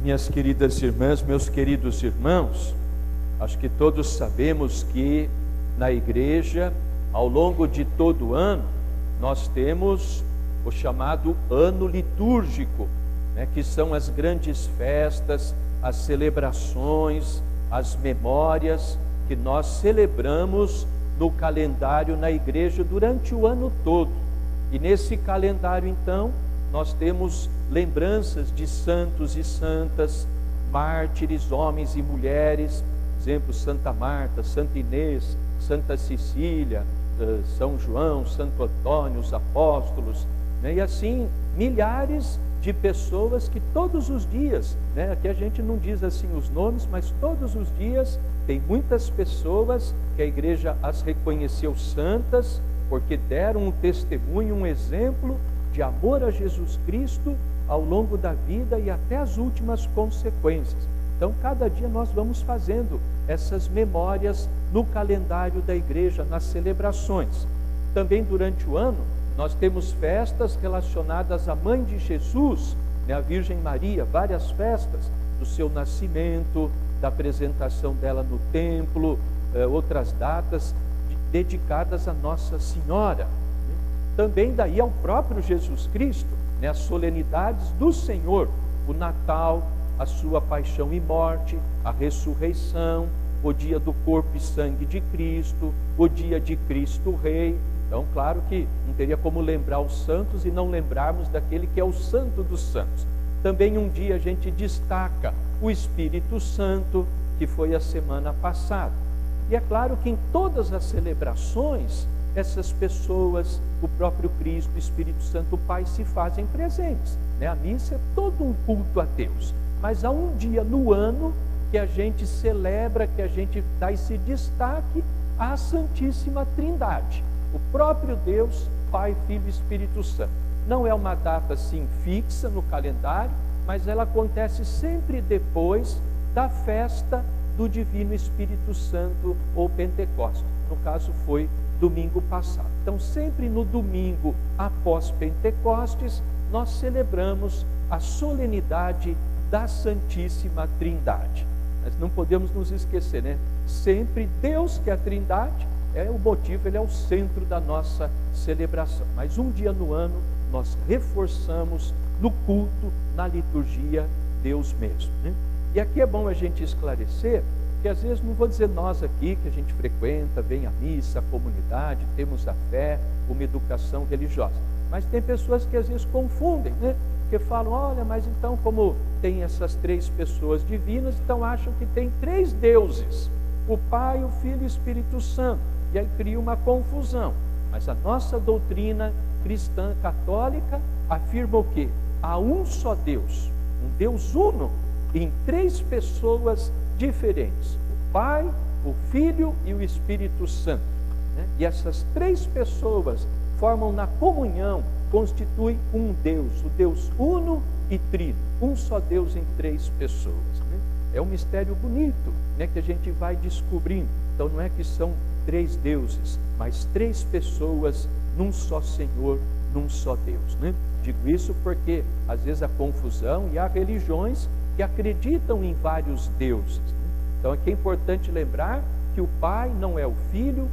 Minhas queridas irmãs, meus queridos irmãos, acho que todos sabemos que na igreja, ao longo de todo o ano, nós temos o chamado ano litúrgico, né, que são as grandes festas, as celebrações, as memórias que nós celebramos no calendário na igreja durante o ano todo. E nesse calendário, então, nós temos lembranças de santos e santas, mártires, homens e mulheres, exemplo, Santa Marta, Santa Inês, Santa Cecília, São João, Santo Antônio, os apóstolos, né? E assim, milhares de pessoas que todos os dias, né? Aqui a gente não diz assim os nomes, mas todos os dias tem muitas pessoas que a igreja as reconheceu santas, porque deram um testemunho, um exemplo de amor a Jesus Cristo ao longo da vida e até as últimas consequências. Então, cada dia nós vamos fazendo essas memórias no calendário da igreja, nas celebrações. Também durante o ano, nós temos festas relacionadas à Mãe de Jesus, né, a Virgem Maria, várias festas do seu nascimento, da apresentação dela no templo, outras datas dedicadas a Nossa Senhora. Também daí ao próprio Jesus Cristo, né, as solenidades do Senhor, o Natal, a sua paixão e morte, a ressurreição, o dia do corpo e sangue de Cristo, o dia de Cristo Rei. Então, claro que não teria como lembrar os santos e não lembrarmos daquele que é o Santo dos Santos. Também um dia a gente destaca o Espírito Santo, que foi a semana passada. E é claro que em todas as celebrações, essas pessoas, o próprio Cristo, o Espírito Santo, o Pai, se fazem presentes, né? A missa é todo um culto a Deus. Mas há um dia no ano que a gente celebra, que a gente dá esse destaque à Santíssima Trindade. O próprio Deus, Pai, Filho e Espírito Santo. Não é uma data assim fixa no calendário, mas ela acontece sempre depois da festa do Divino Espírito Santo ou Pentecostes. No caso foi domingo passado. Então sempre no domingo após Pentecostes, nós celebramos a solenidade da Santíssima Trindade. Mas não podemos nos esquecer, né? Sempre Deus, que é a Trindade, é o motivo, ele é o centro da nossa celebração. Mas um dia no ano, nós reforçamos no culto, na liturgia, Deus mesmo, né? E aqui é bom a gente esclarecer, que às vezes, não vou dizer nós aqui, que a gente frequenta, vem à missa, a comunidade, temos a fé, uma educação religiosa. Mas tem pessoas que às vezes confundem, né? Porque falam, olha, mas então como tem essas três pessoas divinas, então acham que tem três deuses, o Pai, o Filho e o Espírito Santo. E aí cria uma confusão. Mas a nossa doutrina cristã católica afirma o quê? Há um só Deus, um Deus uno, em três pessoas diferentes, o Pai, o Filho e o Espírito Santo, né? E essas três pessoas formam na comunhão, constituem um Deus, o Deus uno e trino, um só Deus em três pessoas, né? É um mistério bonito, né, que a gente vai descobrindo. Então não é que são três deuses, mas três pessoas num só Senhor, num só Deus, né? Digo isso porque às vezes a confusão, e há religiões que acreditam em vários deuses, né? Então aqui é importante lembrar que o Pai não é o Filho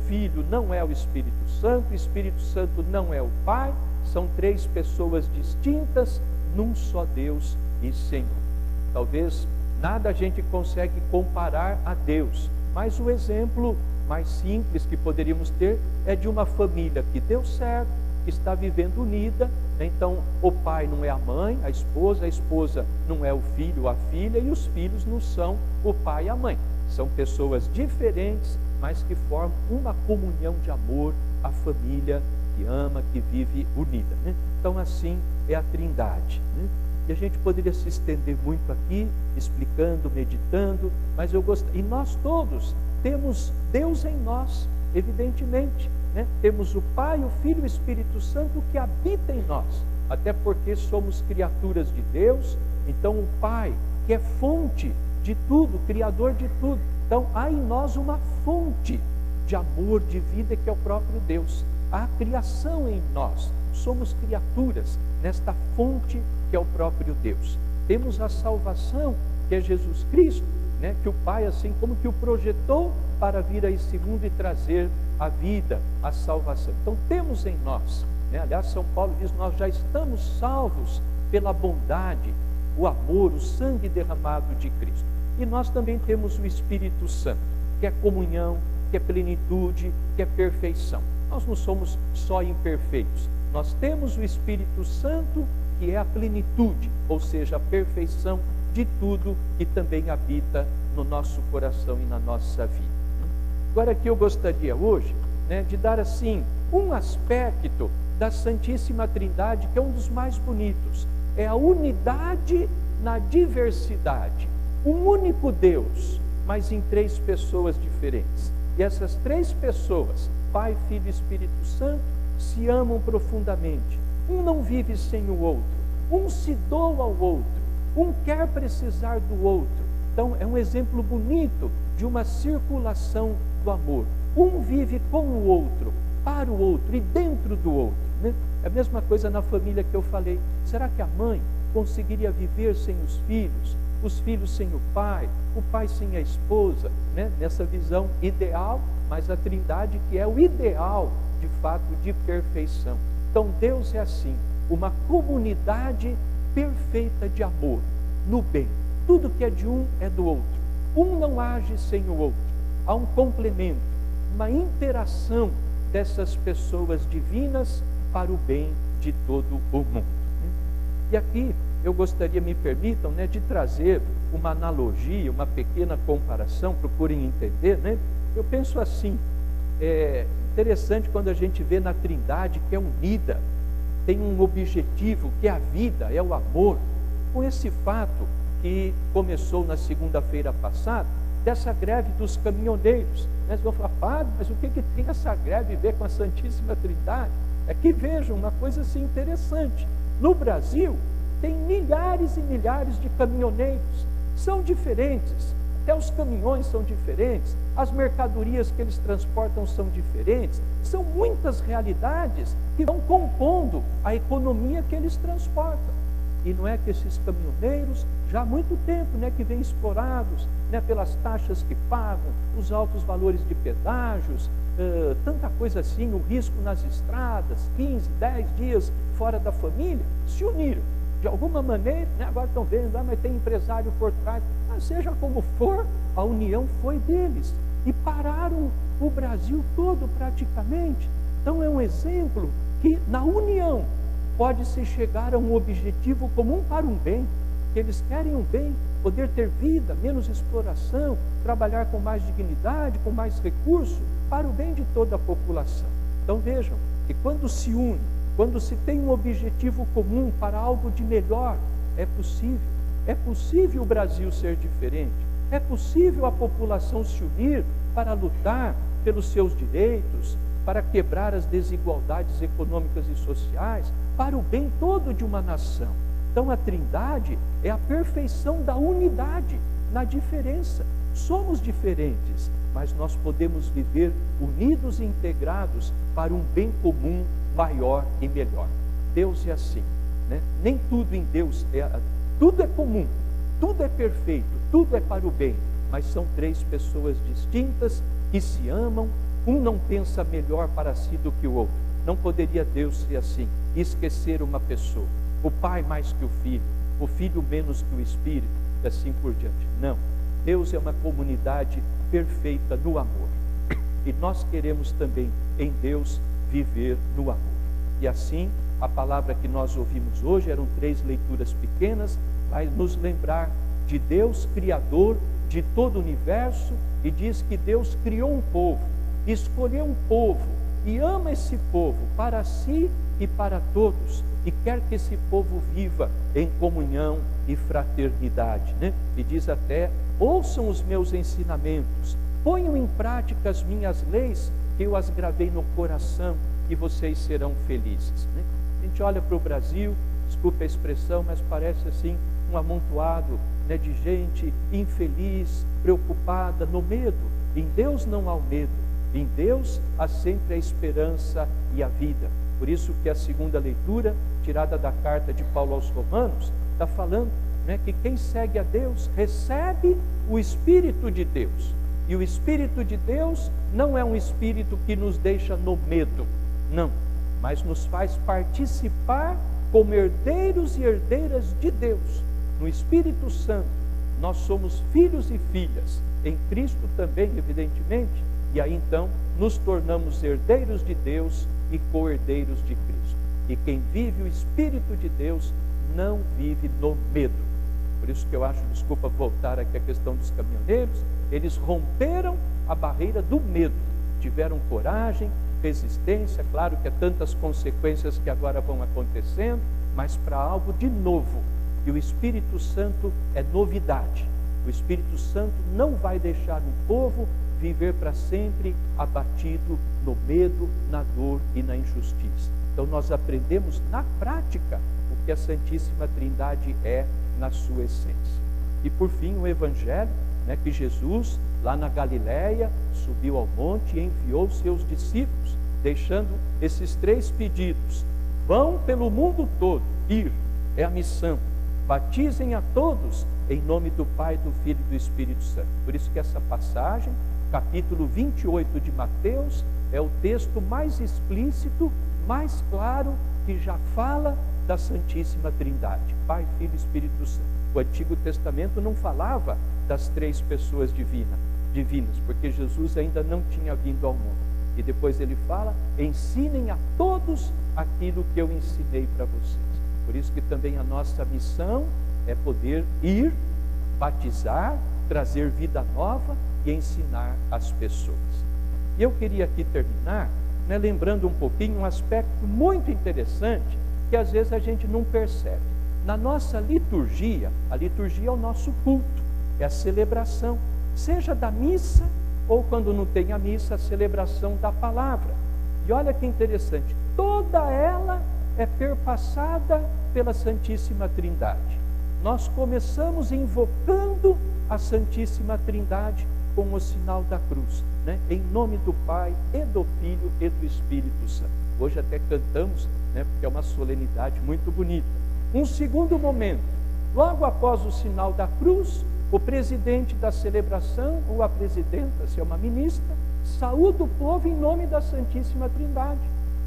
não é o Espírito Santo não é o Pai, são três pessoas distintas num só Deus e Senhor. Talvez nada a gente consegue comparar a Deus, mas o exemplo mais simples que poderíamos ter é de uma família que deu certo, que está vivendo unida. Então o pai não é a mãe, a esposa não é o filho, a filha, e os filhos não são o pai e a mãe. São pessoas diferentes, mas que formam uma comunhão de amor, a família que ama, que vive unida, né? Então assim é a Trindade, né? E a gente poderia se estender muito aqui, explicando, meditando, mas eu gostaria, e nós todos temos Deus em nós, evidentemente, né? Temos o Pai, o Filho e o Espírito Santo que habita em nós, até porque somos criaturas de Deus. Então o Pai, que é fonte de tudo, criador de tudo, então há em nós uma fonte de amor, de vida, que é o próprio Deus. Há criação em nós, somos criaturas nesta fonte que é o próprio Deus. temos a salvação, que é Jesus Cristo, né? Que o Pai, assim como que o projetou para vir a esse mundo e trazer a vida, a salvação. Então temos em nós, né? Aliás, São Paulo diz, nós já estamos salvos pela bondade, o amor, o sangue derramado de Cristo. E nós também temos o Espírito Santo, que é comunhão, que é plenitude, que é perfeição. Nós não somos só imperfeitos, nós temos o Espírito Santo, que é a plenitude, ou seja, a perfeição de tudo que também habita no nosso coração e na nossa vida. Agora aqui eu gostaria hoje, né, de dar assim um aspecto da Santíssima Trindade, que é um dos mais bonitos, é a unidade na diversidade. Um único Deus, mas em três pessoas diferentes. E essas três pessoas, Pai, Filho e Espírito Santo, se amam profundamente. Um não vive sem o outro, um se doa ao outro, um quer precisar do outro. Então é um exemplo bonito de uma circulação do amor. Um vive com o outro, para o outro e dentro do outro, né? É a mesma coisa na família que eu falei. Será que a mãe conseguiria viver sem os filhos sem o pai sem a esposa, né? Nessa visão ideal, mas a Trindade que é o ideal, de fato, de perfeição. Então Deus é assim, uma comunidade perfeita de amor, no bem. Tudo que é de um é do outro. Um não age sem o outro. Há um complemento, uma interação dessas pessoas divinas para o bem de todo o mundo. E aqui eu gostaria, me permitam, né, de trazer uma analogia, uma pequena comparação, procurem entender, né? Eu penso assim, é interessante quando a gente vê na Trindade que é unida, tem um objetivo, que é a vida, é o amor. Com esse fato que começou na segunda-feira passada, dessa greve dos caminhoneiros. Né? Vocês vão falar, padre, mas o que tem essa greve a ver com a Santíssima Trindade? É que vejam, uma coisa assim interessante. No Brasil, tem milhares e milhares de caminhoneiros, são diferentes, até os caminhões são diferentes, as mercadorias que eles transportam são diferentes, são muitas realidades que vão compondo a economia que eles transportam. E não é que esses caminhoneiros, já há muito tempo, né, que vêm explorados, né, pelas taxas que pagam, os altos valores de pedágios, tanta coisa assim, o risco nas estradas, 15, 10 dias fora da família, se uniram. De alguma maneira, né, agora estão vendo, mas tem empresário por trás. Mas seja como for, a união foi deles. E pararam o Brasil todo praticamente. Então é um exemplo que na união pode-se chegar a um objetivo comum para um bem. Que eles querem um bem, poder ter vida, menos exploração, trabalhar com mais dignidade, com mais recurso, para o bem de toda a população. Então vejam, que quando se une, quando se tem um objetivo comum para algo de melhor, é possível. É possível o Brasil ser diferente. É possível a população se unir para lutar pelos seus direitos, para quebrar as desigualdades econômicas e sociais, para o bem todo de uma nação. Então a Trindade é a perfeição da unidade na diferença. Somos diferentes, mas nós podemos viver unidos e integrados para um bem comum maior e melhor. Deus é assim, né? Nem tudo em Deus tudo é comum, tudo é perfeito, tudo é para o bem, mas são três pessoas distintas que se amam. Um não pensa melhor para si do que o outro. Não poderia Deus ser assim, esquecer uma pessoa, o pai mais que o filho menos que o Espírito, e assim por diante. Não, Deus é uma comunidade perfeita no amor, e nós queremos também em Deus viver no amor. E assim, a palavra que nós ouvimos hoje, eram 3 leituras pequenas, vai nos lembrar de Deus Criador de todo o universo, e diz que Deus criou um povo, escolheu um povo, e ama esse povo para si e para todos, e quer que esse povo viva em comunhão e fraternidade, né? E diz até, ouçam os meus ensinamentos, ponham em prática as minhas leis, que eu as gravei no coração, e vocês serão felizes, né? A gente olha para o Brasil, desculpe a expressão, mas parece assim um amontoado, né, de gente infeliz, preocupada, no medo. Em Deus não há o medo, em Deus há sempre a esperança e a vida. Por isso que a segunda leitura, tirada da carta de Paulo aos Romanos, está falando né, que quem segue a Deus recebe o Espírito de Deus. E o Espírito de Deus não é um Espírito que nos deixa no medo, não, mas nos faz participar como herdeiros e herdeiras de Deus. No Espírito Santo, nós somos filhos e filhas, em Cristo também, evidentemente, e aí então nos tornamos herdeiros de Deus e co-herdeiros de Cristo. E quem vive o Espírito de Deus não vive no medo. Por isso que eu acho, desculpa voltar aqui à questão dos caminhoneiros, eles romperam a barreira do medo, tiveram coragem, resistência, claro que há tantas consequências que agora vão acontecendo, mas para algo de novo. E o Espírito Santo é novidade. O Espírito Santo não vai deixar o povo viver para sempre abatido no medo, na dor e na injustiça. Então nós aprendemos na prática o que a Santíssima Trindade é na sua essência. E por fim o Evangelho, né, que Jesus lá na Galileia subiu ao monte e enviou seus discípulos, deixando esses 3 pedidos: vão pelo mundo todo, ir, é a missão, batizem a todos em nome do Pai, do Filho e do Espírito Santo. Por isso que essa passagem, capítulo 28 de Mateus, é o texto mais explícito, mais claro, que já fala da Santíssima Trindade, Pai, Filho e Espírito Santo. O Antigo Testamento não falava das 3 pessoas divinas, porque Jesus ainda não tinha vindo ao mundo. E depois ele fala: ensinem a todos aquilo que eu ensinei para vocês. Por isso que também a nossa missão é poder ir, batizar, trazer vida nova e ensinar as pessoas. E eu queria aqui terminar, né, lembrando um pouquinho um aspecto muito interessante que às vezes a gente não percebe. Na nossa liturgia, a liturgia é o nosso culto, é a celebração, seja da missa ou quando não tem a missa, a celebração da palavra. E olha que interessante, toda ela é perpassada pela Santíssima Trindade. Nós começamos invocando a Santíssima Trindade com o sinal da cruz, né? Em nome do Pai, e do Filho, e do Espírito Santo. Hoje até cantamos, né? Porque é uma solenidade muito bonita. Um segundo momento, logo após o sinal da cruz, o presidente da celebração, ou a presidenta, se é uma ministra, saúda o povo em nome da Santíssima Trindade.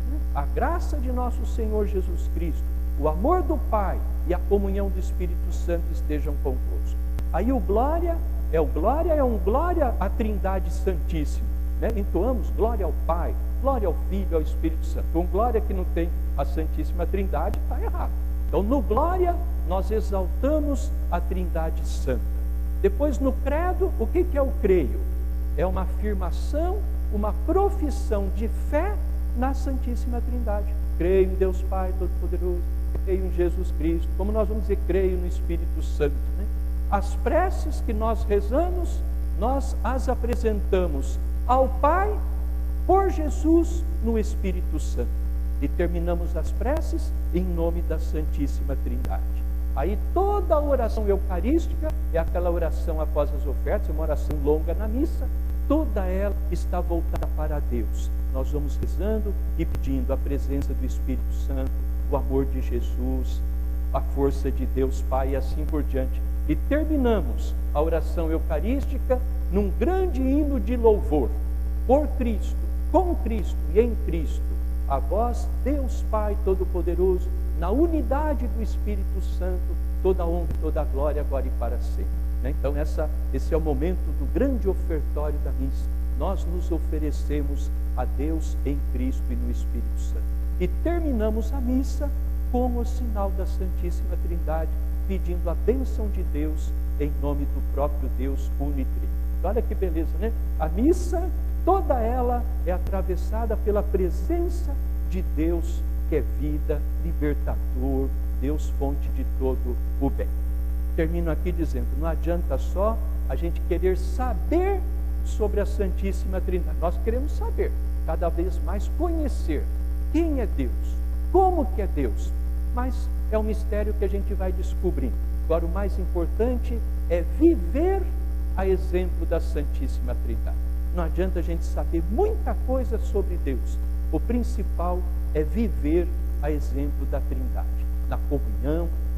A graça de nosso Senhor Jesus Cristo, o amor do Pai e a comunhão do Espírito Santo estejam convosco. Aí o glória é um glória à Trindade Santíssima, né? Entoamos glória ao Pai, glória ao Filho e ao Espírito Santo. Um glória que não tem a Santíssima Trindade está errado. Então no glória nós exaltamos a Trindade Santa. Depois no credo, o que é o creio? É uma afirmação, uma profissão de fé na Santíssima Trindade. Creio em Deus Pai Todo-Poderoso, creio em Jesus Cristo, como nós vamos dizer, creio no Espírito Santo, né? As preces que nós rezamos, nós as apresentamos ao Pai, por Jesus, no Espírito Santo. E terminamos as preces em nome da Santíssima Trindade. Aí toda a oração eucarística é aquela oração após as ofertas, é uma oração longa na missa, toda ela está voltada para Deus. Nós vamos rezando e pedindo a presença do Espírito Santo, o amor de Jesus, a força de Deus Pai e assim por diante. E terminamos a oração eucarística num grande hino de louvor. Por Cristo, com Cristo e em Cristo, a vós, Deus Pai Todo-Poderoso, na unidade do Espírito Santo, toda a honra e toda a glória, agora e para sempre. Então esse é o momento do grande ofertório da missa. Nós nos oferecemos a Deus em Cristo e no Espírito Santo. E terminamos a missa com o sinal da Santíssima Trindade, pedindo a bênção de Deus em nome do próprio Deus unitrino. Olha que beleza, né? A missa, toda ela é atravessada pela presença de Deus, que é vida, libertador, Deus fonte de todo o bem. Termino aqui dizendo, não adianta só a gente querer saber sobre a Santíssima Trindade. Nós queremos saber, cada vez mais conhecer quem é Deus, como que é Deus, mas é um mistério que a gente vai descobrindo. Agora o mais importante é viver a exemplo da Santíssima Trindade. Não adianta a gente saber muita coisa sobre Deus, o principal é viver a exemplo da Trindade, na comunhão,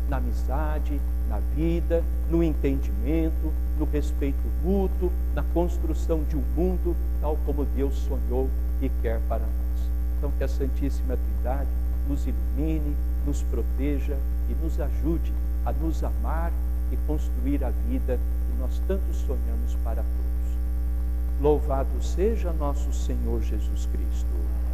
na amizade, na vida, no entendimento, no respeito mútuo, na construção de um mundo tal como Deus sonhou e quer para nós. Então que a Santíssima Trindade nos ilumine, nos proteja e nos ajude a nos amar e construir a vida que nós tanto sonhamos para todos. Louvado seja nosso Senhor Jesus Cristo.